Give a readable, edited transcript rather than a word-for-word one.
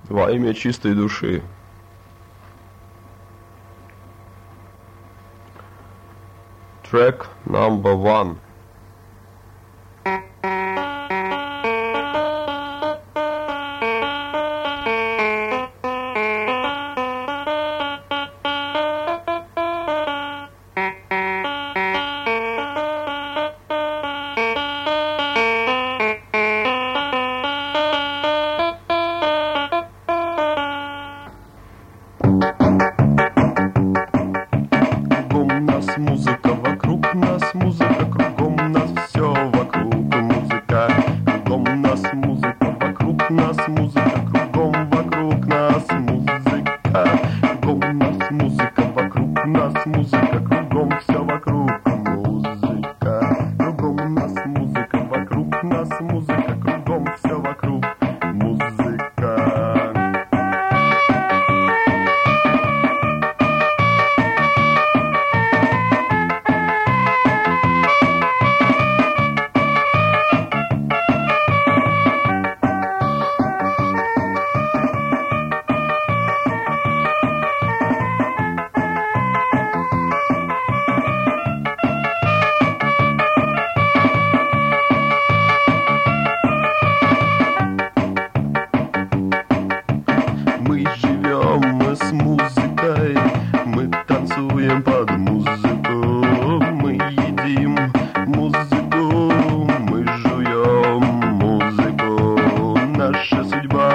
Во имя чистой души. Track number 1. Музыка вокруг нас, музыка кругом нас, все вокруг музыка, кругом нас музыка, вокруг нас музыка, кругом вокруг нас музыка, кругом нас музыка, вокруг нас музыка, кругом все вокруг музыка, кругом нас музыка, вокруг нас музыка, кругом все вокруг музыка. Мы живем с музыкой, мы танцуем под музыку, мы едим музыку, мы жуем музыку. Наша судьба